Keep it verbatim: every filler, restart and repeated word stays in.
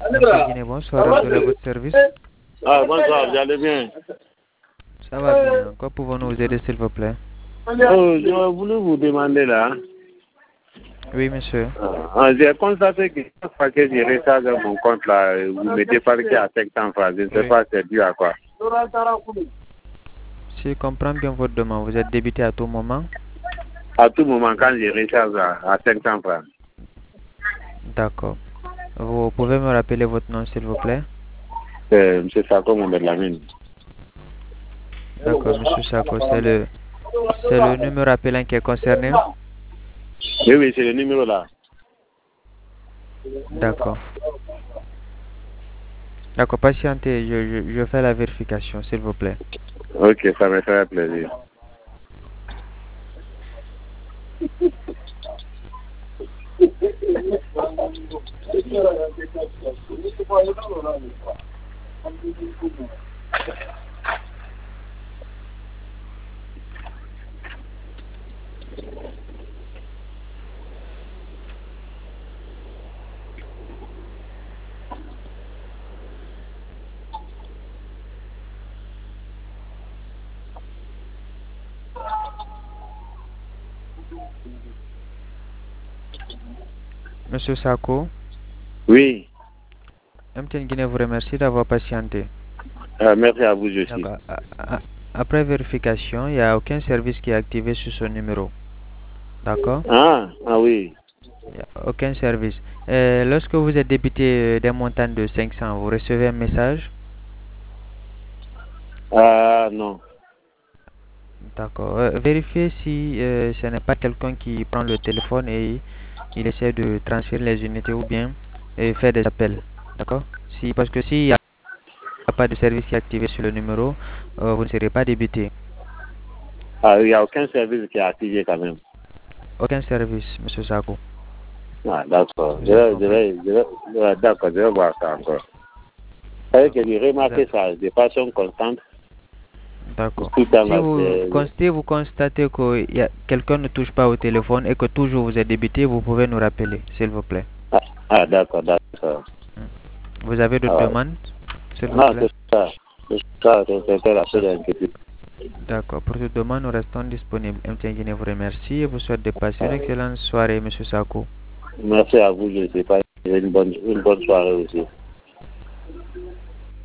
M. Guinée, bonsoir, de votre service. Ah, bonsoir, vous allez bien? Ça va bien. Quoi pouvons-nous vous aider, s'il vous plaît? Oh, je voulais vous demander là. Oui, monsieur. Ah, j'ai constaté que chaque fois que je recharge mon compte là, vous mettez parqué à cinq cents francs. Je ne sais Oui. pas c'est dû à quoi. Si je comprends bien votre demande, vous êtes débité à tout moment? À tout moment, quand je recharge à, à cinq cents francs. D'accord. Vous pouvez me rappeler votre nom, s'il vous plaît? C'est M. Sako Mohamed. D'accord, monsieur Sako, c'est le, c'est le numéro appelant qui est concerné? Oui, oui, c'est le numéro là. D'accord. D'accord, patientez, je, je, je fais la vérification, s'il vous plaît. Ok, ça me ferait plaisir. Monsieur Sako, Oui, M T N Guinée vous remercie d'avoir patienté. euh, merci à vous aussi. D'accord. A- a- Après vérification, il n'y a aucun service qui est activé sur ce numéro. D'accord? Ah, ah oui. Il n'y a aucun service. Euh, lorsque vous êtes débité d'un montant de cinq cents, vous recevez un message? Ah non. D'accord. Euh, vérifiez si euh, ce n'est pas quelqu'un qui prend le téléphone et il essaie de transférer les unités ou bien euh, faire des appels. D'accord? Si, parce que s'il n'y a pas de service qui est activé sur le numéro, euh, vous ne serez pas débité. Ah, il n'y a aucun service qui est activé quand même. Aucun service, monsieur Sako. Ah, d'accord. Vous Je avez vais, je compris? vais, je vais, ouais, d'accord, je vais voir ça encore. C'est que j'ai remarqué D'ac- ça de façon constante. D'accord. Tout le temps, Si là, vous, c'est- cons- si vous constatez que y a- quelqu'un ne touche pas au téléphone et que toujours vous êtes débité, vous pouvez nous rappeler, s'il vous plaît. ah, ah, d'accord, d'accord. Vous avez d'autres Ah, demandes, s'il vous non, plaît? c'est ça. C'est ça, c'est c'était la seule D'ac- inquiétude. D'accord. Pour toute demande, nous restons disponibles. M T N Guinée vous remercie et vous souhaite de passer une Ah, excellente soirée, monsieur Sako. merci à vous, je ne sais pas. Une bonne, une bonne soirée aussi.